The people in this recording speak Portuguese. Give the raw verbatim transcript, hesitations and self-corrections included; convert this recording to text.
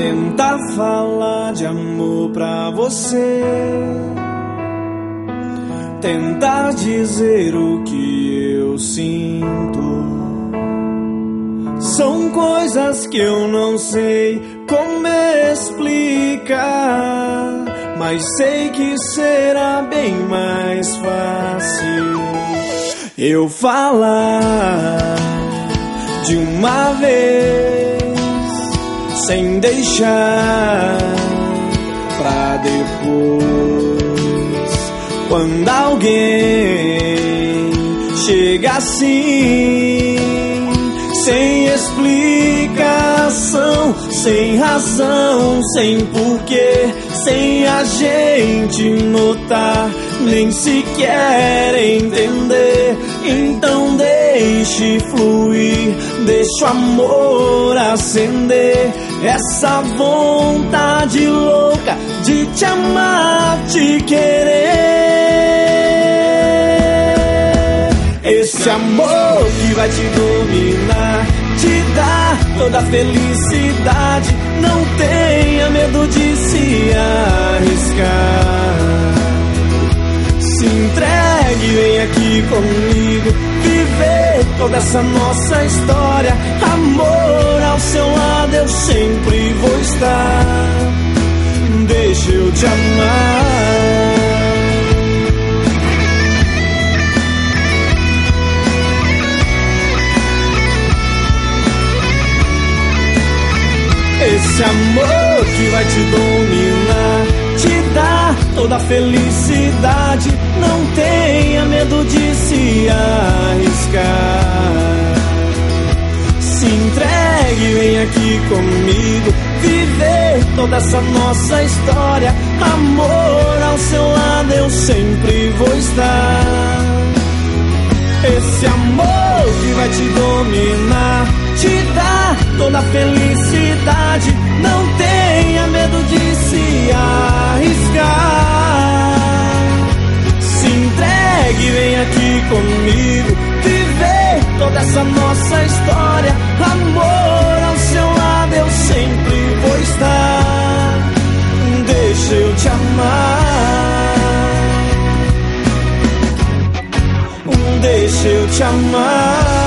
Tentar falar de amor pra você, tentar dizer o que eu sinto, são coisas que eu não sei como explicar, mas sei que será bem mais fácil eu falar de uma vez, sem deixar pra depois. Quando alguém chega assim, sem explicação, sem razão, sem porquê, sem a gente notar, nem sequer entender, então deixe fluir, deixa o amor acender, essa vontade louca de te amar, te querer. Esse amor que vai te dominar, te dar toda a felicidade, não tenha medo de se arriscar. Se entregue, vem aqui comigo, viver toda essa nossa história. Amor, ao seu lado eu sempre vou estar. Deixa eu te amar. Esse amor que vai te dominar, te dar toda a felicidade, não tenha medo de se arriscar. Se entregue, vem aqui comigo, viver toda essa nossa história. Amor, ao seu lado eu sempre vou estar. Esse amor que vai te dominar, te dar toda a felicidade, não tenha medo de se arriscar. Se entregue, vem aqui comigo, viver toda essa nossa história. Amor, ao seu lado eu sempre vou estar. Deixa eu te amar. Deixa eu te amar.